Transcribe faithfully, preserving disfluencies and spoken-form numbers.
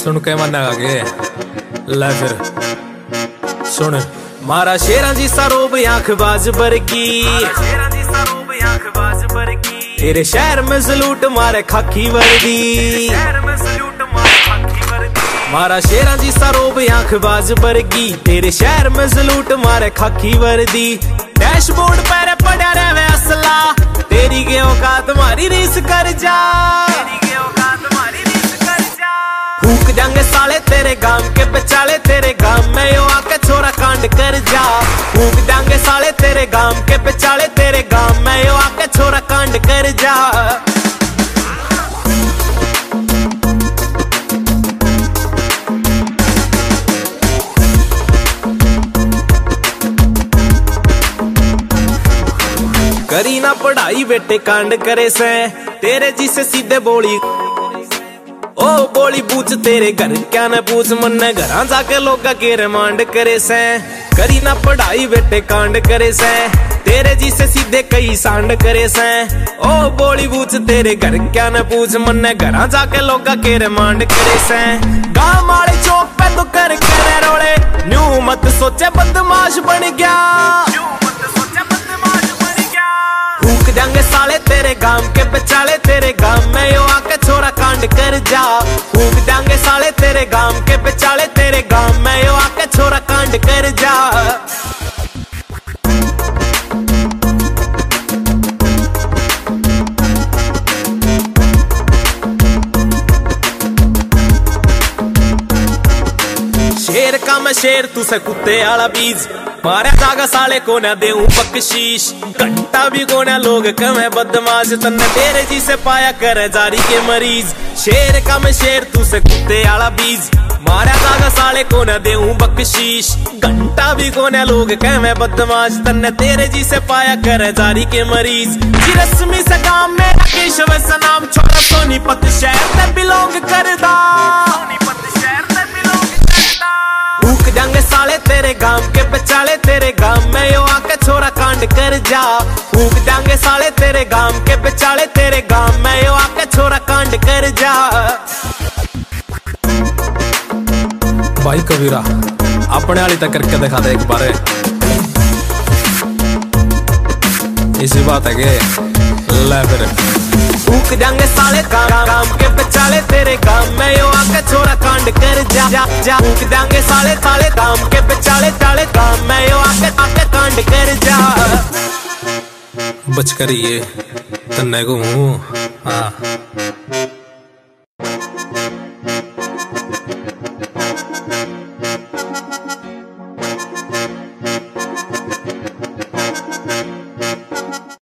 सुन के मन आगे ले फिर सुन। मारा शेरा जी सरोब आंख बाज बरकी, तेरे शहर में सलूट मारे खाकी वर्दी। मारा शेरा जी सरोब आंख बाज बरगी, तेरे शहर में सलूट मारे खाकी वर्दी। डैशबोर्ड पर पड़ा रहे असला, तेरी के औकात मारी रीस कर जा। फूक जाएंगे साले तेरे गांव के बेचाले, तेरे गांव में यो आके छोरा कांड कर जा। फूक जाएंगे साले तेरे गांव के बेचाले, तेरे गांव में यो आके छोरा कांड कर जा। करी ना पढ़ाई बेटे कांड करे से, तेरे जी से सीधे बोली ओ बोली पूछ तेरे घर क्या न पूछ, मन घर जाके लोगा के रिमांड करे से। करी ना पढ़ाई बेटे कांड करे से, तेरे जी से सीधे कई सांड करे से। ओ बोली पूछ तेरे घर क्या न पूछ, मन घर जाके लोगा के रिमांड करे से। गांव वाले चौक पे तो कर करे रोड़े, न्यू मत सोचे बदमाश बन गया। फूक जाएंगे साले तेरे गांव के बेचाले, तेरे गांव में यो आके छोरा कांड कर जा। फूक जाएंगे साले तेरे गांव के बेचाले, तेरे गांव में यो आके छोरा कांड कर जा। शेर का मैं शेर तू से कुत्ते आला बीज, मारे जागा साले को न देऊं बख्शीश। घंटा भी को न लोग कमे बदमाश, तन्ने तेरे जी से पाया करे जारी के मरीज। शेर का मैं शेर तू से कुत्ते आला बीज, मारे जागा साले को न देऊं बख्शीश। घंटा भी को न लोग कमे बदमाश, तन्ने तेरे जी से पाया करे जारी के मरीज। जी रस्मी से गांव में केशव से नाम, छोरा सोनीपत शहर में बिलोंग करदा। फूक जाएंगे साले तेरे गांव के बेचाले, तेरे गांव में यो आके छोरा कांड कर जा। फूक जाएंगे साले तेरे गांव के बेचाले, तेरे गांव में यो आके छोरा कांड कर जा। भाई कबीरा अपने वाली तक करके दिखा दे एक बार, इसी बात है के ले फिर। फूक जाएंगे साले गांव के बेचाले, तेरे गांव में यो आके छोरा कांड कर जा जा जा। फूक जाएंगे साले साले गांव के बेचाले, ताले गांव में यो आके आके कांड कर जा। बच करिए तन्ने को हूँ हाँ।